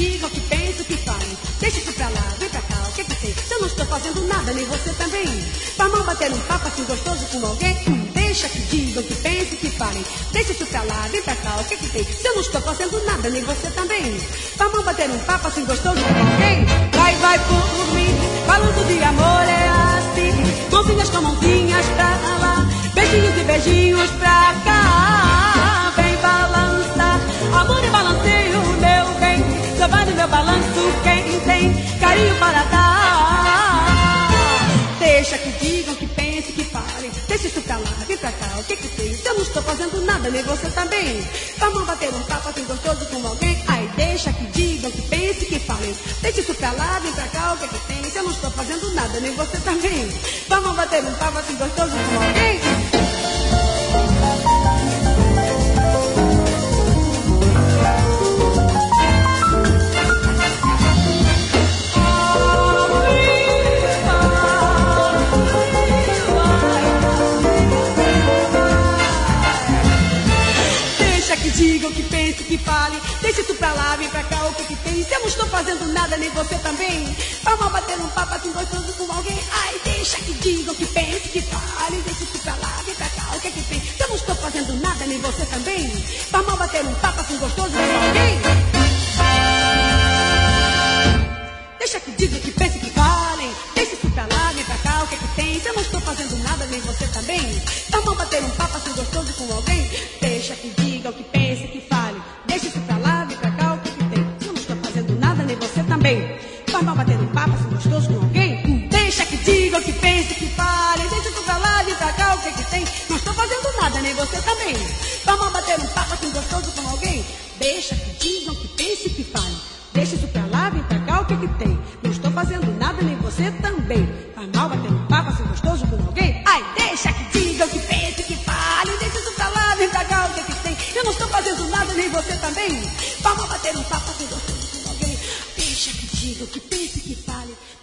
digam, que pensem, que falem. Deixa isso pra lá, vem pra cá, o que que tem? Se eu não estou fazendo nada, nem você também. Vamos bater um papo assim gostoso com alguém? Deixa que digam, que pensem, que falem. Deixa isso pra lá, vem pra cá, o que que tem? Se eu não estou fazendo nada, nem você também. Vamos bater um papo assim gostoso com alguém? Vai, vai por mim, falando de amor é assim. Mãozinhas com mãozinhas pra lá, beijinhos e beijinhos pra cá. Vem balançar, amor e balanceio, meu bem. Só vai no meu balanço quem tem carinho para dar. Deixa que digam, que pensem, que falem. Deixa isso pra lá, vem pra cá, o que que tem? Se eu não estou fazendo nada, nem você também. Vamos bater um papo assim gostoso com alguém? Ai, deixa que digam, que pensem, que falem. Deixa isso pra lá, vem pra cá, o que que tem? Se eu não estou fazendo nada, nem você também. Vamos bater um papo assim gostoso com alguém? Digam, que pensem, que falem. Deixa isso pra lá, vem pra cá, o que que tem? Se eu não estou fazendo nada, nem você também. Vamos bater um papo assim gostoso com alguém? Ai, deixa que digam, que pensem, que falem. Deixa isso pra lá, vem pra cá, o que que tem? Se eu não estou fazendo nada, nem você também. Vamos bater um papo assim gostoso com alguém? Deixa que digam, que pensem, que falem. Deixa isso pra lá, vem pra cá, o que que tem? Se eu não estou fazendo nada, nem você também. Vamos bater um papo assim gostoso com alguém? Deixa que digam, que pensem, que falem. Deixa isso pra lá, vem pra cá, o que que tem? Se eu não estou fazendo nada, nem você também. Vamos bater um papo assim gostoso com alguém? Deixa que digam, que pensem, que falem. Deixa isso pra lá, vem pra cá, o que que tem? Não estou fazendo nada, nem você também. Vamos bater um papo assim gostoso com alguém? Deixa que digam, que pensem, que falem. Deixa isso pra lá, vem pra cá, o que que tem? Não estou fazendo nada, nem você também. Vai mal bater um papo assim gostoso com alguém? Ai, deixa que digam, que pensem, que falem. Deixa isso pra lá, vem pra cá, o que que tem? Eu não estou fazendo nada, nem você também. Vamos bater um papo assim gostoso com alguém? Deixa que digam, que pensem, que falem.